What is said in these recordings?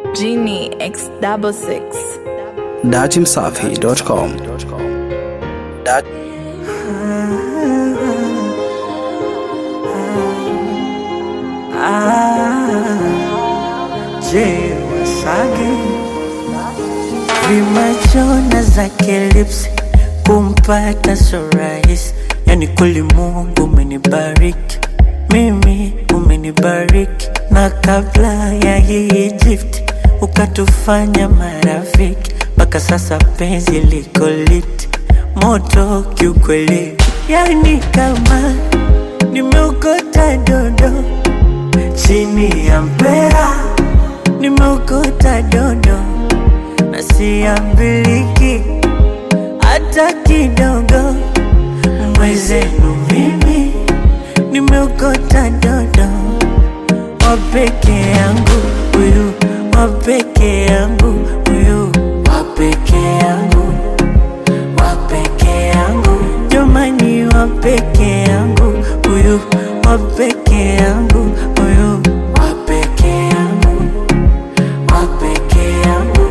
Genie X66 Dachimsafi.com. Je, Wasage vimachona zake lips kumpata so rahisi, yani kweli Mungu umenibariki mimi, umenibariki na kabla ya hii gift ukatufanya marafiki, mpaka sasa penzi liko lit moto kiukweli, yani kama nimeokota dodo chini ya mpera, nimeokota dodo na siambiliki hata kidogo. Mwezenu mimi nimeokota dodo wapeke yangu huyu, wapeke yangu huyu, wapeke yangu, wapeke yangu, jamani wapeke yangu huyu, wapeke yangu huyu, wapeke yangu, wapeke yangu.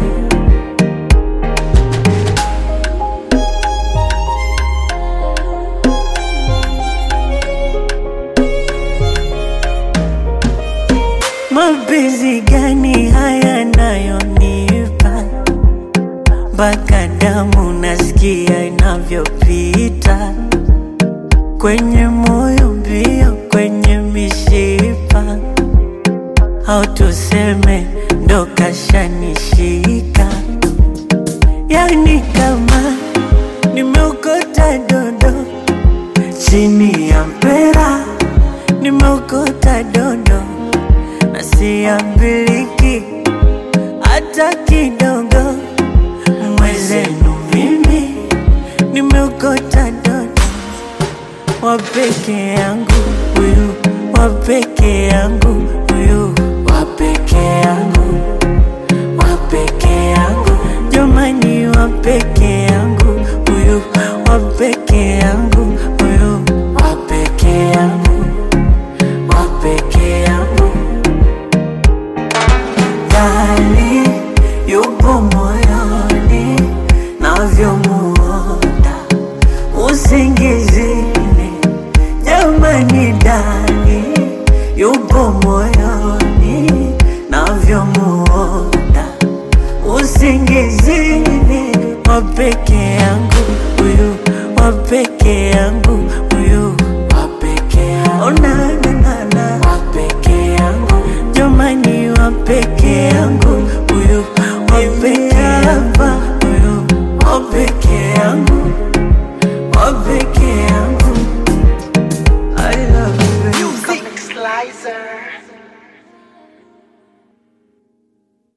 Mapenzi gani haya nayonipa, mpaka damu nasikia inavyopita kwenye moyo mbio, kwenye mishipa, au tuseme ndo kashanishika, yani kama nimeokota dodo chini ya mpera, nimeokota dodo na siambiliki hata kidogo. Mwezenu mimi nimeokota dodo wapeke yangu huyu, wapeke yangu huyu, wapeke yangu, wapeke yangu, jamani wapeke yangu huyu, wapeke yangu huyu, wapeke yangu, wapeke yangu. Dali yupo moyoni navyomuota usingizini, jamani Dali yupo moyoni navyomuota usingizini, wapeke yangu huyu, wapeke yangu huyu, wapeke yangu, oh na na na na, wapeke yangu, jamani wapeke yangu huyu, wapeke hapa huyu, wapeke yangu, wapeke yangu. I love you. Music Slicer.